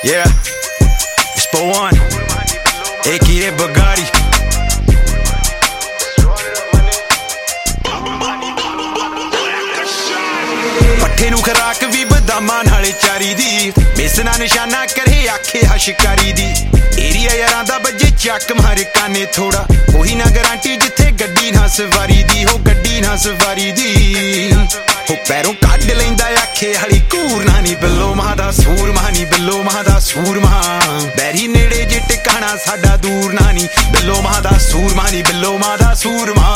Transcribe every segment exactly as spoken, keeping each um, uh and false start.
Yeah, it's for one, aka Bugatti. पट्ठे नू खराक भी बदामां नाले चारी दी, बेसना निशाना करे आखे हा शिकारी दी। एरिया यारां दा बजे चक मारे काने थोड़ा, कोई ना गारंटी जिथे गड्डी ना सवारी दी, हो गड्डी ना सवारी दी। हो पैरों कढ लैंदा आखे हली कूर नानी, बिल्लो मां दा सूरमा नी, बिल्लो मां दा सूरमा। बैरी नेड़े जे टिकाणा साडा दूर नानी, बिल्लो मां दा सूरमा नी, बिल्लो मां दा सूरमा।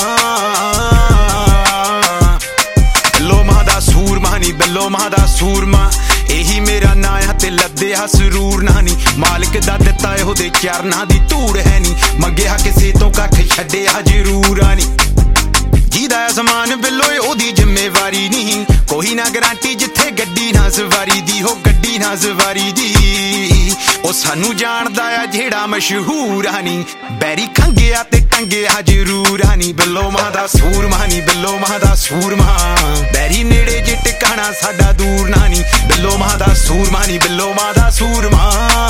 बिल्लो मां दा सूरमा नी, बिल्लो मां दा सूरमा। एही मेरा नां आ ते लद्दे हा सरूर नानी, मालिक दा दित्ता ओहदे चरनां दी धूड़ है नी। मंगिया किसे तो कख छड्डिया जरूर आनी, जीदा आसमान बिल्लो ओहदी जिम्मेवारी नहीं। कोई ना गारंटी जिथे गड्डी ना सवारी दी, हो गड्डी ना सवारी दी। ओ सानू जानदा आ जेड़ा मशहूर आनी, बैरी खंगिया ते टंगिया जरूर आनी। बिल्लो मां दा सूरमा नी, बिल्लो मां दा सूरमा। बैरी नेड़े जे टिकाणा साडा दूर नानी, बिल्लो मां दा सूरमा नी, बिल्लो मां दा सूरमा।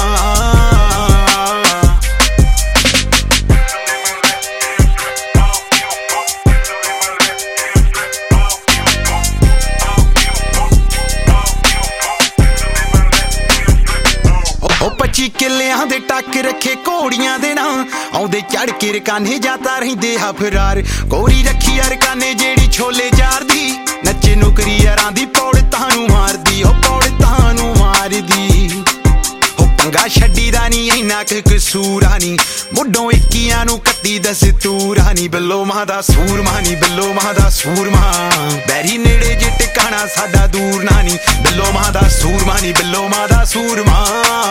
पच्ची किलियां दे टक रखे घोड़ियां दे नां, आउंदे चढ़ के रकाने जाता रहिंदे हा फरार। गोरी रखी अरकाने जेड़ी छोले जारदी, नच्चे नुकरी यारां दी पौड़ तानू मारदी, हो पौड़ तानू मारदी। हो पंगा छड्डी दा नी इन्ना क कसूरा नी, मुड्डों इक्कियां नू कत्ती दस्तूरा नी। बिल्लो मां दा सूरमा नी, बिल्लो मां दा सूरमा। बैरी नेड़े जे टिकाणा साडा दूर नानी, बिल्लो मां दा सूरमा नी, बिल्लो मां दा सूरमा।